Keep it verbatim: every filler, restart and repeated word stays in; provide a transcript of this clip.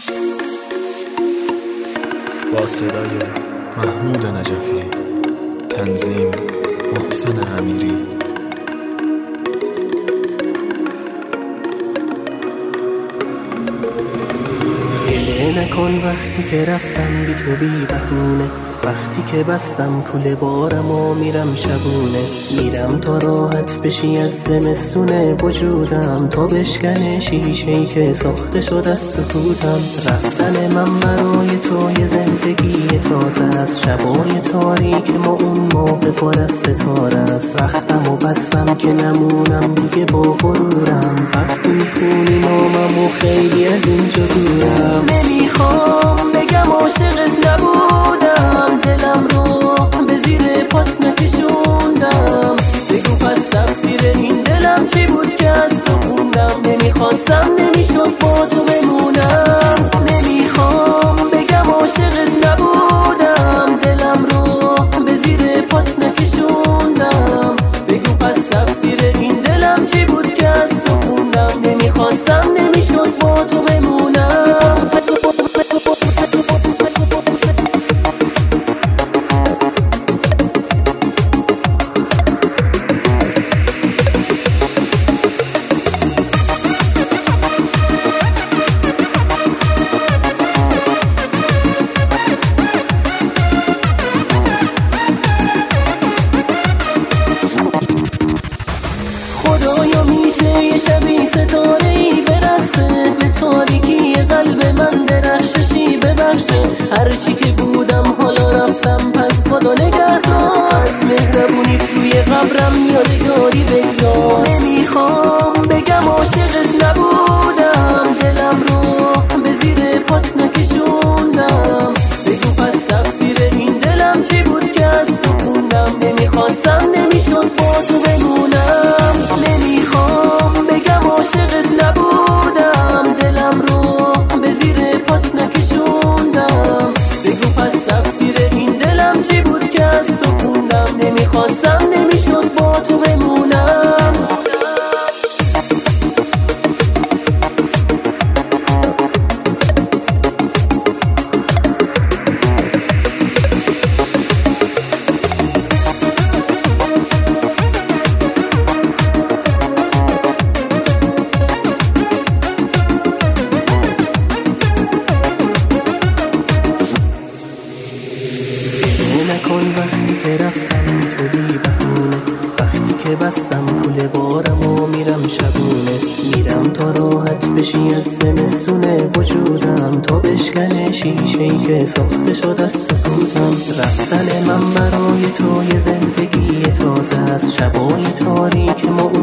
با صدای محمود نجفی، تنظیم محسن امیری. گله نکن وقتی که رفتم بی تو بی بهونه، وقتی که بستم کوله بارم و میرم شبونه، میرم تا راحت بشی از زمستونه وجودم، تا بشکنه شیشه‌ای که ساخته شد از سکوتم. رفتن من برای تو یه زندگی تازه است، شبای تاریک ما اون موقع پر از ستاره است. رختم و بستم که نمونم دیگه با غرورم، وقتی میخونی نامم و خیلی از اینجا دورم. نمیخوام بگم عاشقت نبودم، دلم رو به زیر پات نکشوندم، بگو پس تقصیر این دلم چی بود که از تو خوندم. نمیخواستم نمیشد با تو بمونم، نمیخوام بگم عاشقت نبودم، دلم رو به زیر پات نکشوندم، بگو پس تقصیر این دلم چی بود که از تو خوندم. نمیخواستم نمیشد با تو بمونم. خدایا میشه یه شبی ستاره‌ای برسه به تاریکی قلب من، درخششی ببخشه هرچی که بودم حالا رفتم، پس خدا نگهدار، از مهربونی توی قبرم یادگاری بگذار. نمیخوام بگم عاشقت نبودم، دلم رو به زیر پات نکشوندم، بگو پس تقصیر این دلم چی بود که از تو خوندم. نمیخواستم نمیشد با تو بمونم، نمیخوام بگم عاشقت نبودم، دلم رو به زیر پات نکشوندم، بگو پس تقصیر این دلم چی بود که از تو خوندم. نمیخواستم نمیشد با تو بمونم. نکن وقتی که رفتم بی تو بی بهونه، وقتی که بستم کوله بارم و میرم شبونه، میرم تا راحت بشی از زمستونه وجودم، تا بشکنه شیشه‌ای که ساخته شد از سکوتم. رفتن من برای تو یه زندگی تازه است، شبای تاریک ما